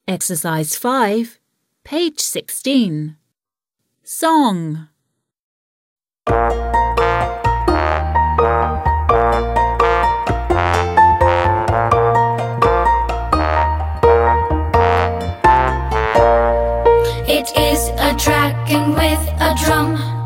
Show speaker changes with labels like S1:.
S1: Exercise 5, page 16. Song.
S2: It is a dragon with a drum.